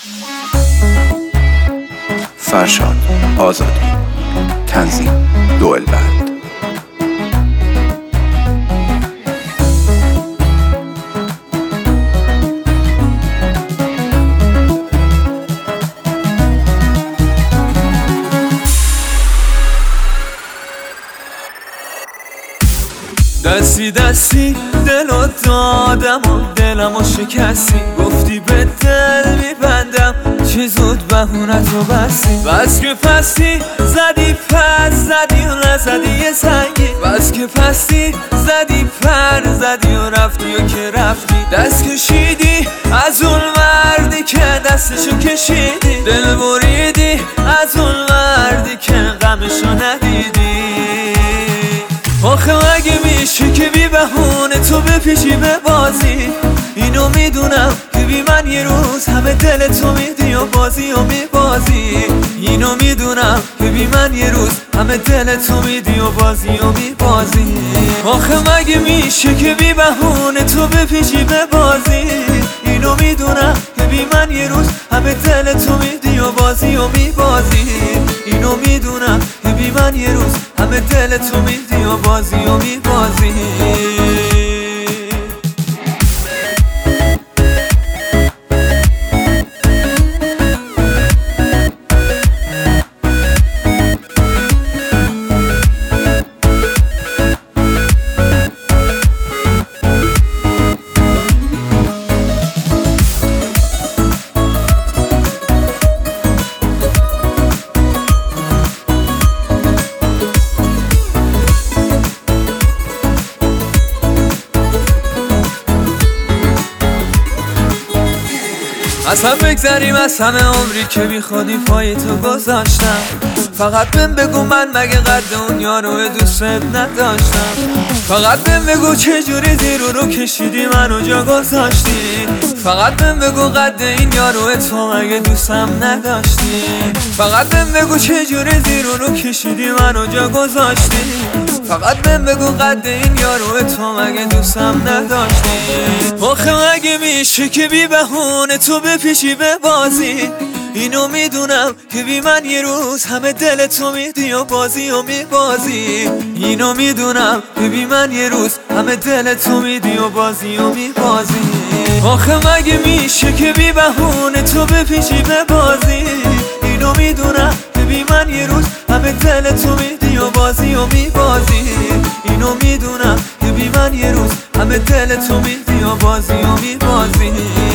فرشاد آزادی. تنظیم دوئلبند. دستی دستی دلو دادم و دلمو شکستی، گفتی به دل میبندم چه زود بهونتو بستی. بس که پستی زدی پر زدی و نزدی یه سنگی، بس که پستی زدی پر زدی و رفتی و که رفتی. دست کشیدی از اون مردی که دستشو کشیدی، دل بریدی از اون مردی که غمشو ندیدی. آخه مگه میشه که بی بهونه تو بپیچی به بازی؟ اینو میدونم که بی من یه روز همه دل تو میدی و بازی و میبازی. اینو میدونم که بی من یه روز همه دل تو میدی و بازی و میبازی. آخه مگه میشه که بی بهونه تو بپیچی به بازی؟ اینو میدونم که بی من یه روز همه دل تو میدی و بازی و میبازی. اینو میدونم که بی من یه روز همه دل تو میدی و بازی و میبازی. اصلا بگذریم از همه عمری که بی خودی پای تو گذاشتم. فقط بهم بگو من مگه قد اون یارو دوست نداشتم. فقط بهم بگو چجوری زیر رو کشیدی منو جا گذاشتی. فقط بهم بگو قد این یارو تو مگه دوستم نداشتی. فقط بهم بگو چجوری زیر رو کشیدی منو جا گذاشتی. فقط بهم بگو قد این یارو تو مگه دوستم نداشتی. آخه مگه میشه که بی بهونه تو بپیچی به بازی؟ اینو میدونم که بی من یه روز همه دل تو میدی و بازی و میبازی. اینو میدونم که بی من یه روز همه دل تو میدی و بازی و میبازی. آخه مگه میشه که بی بهونه تو بپیچی به بازی؟ اینو میدونم که بی من یه روز همه دل تو میدی و بازی و میبازی. اینو میدونم که بی من یه روز همه دل تو میدی و بازی و میبازی.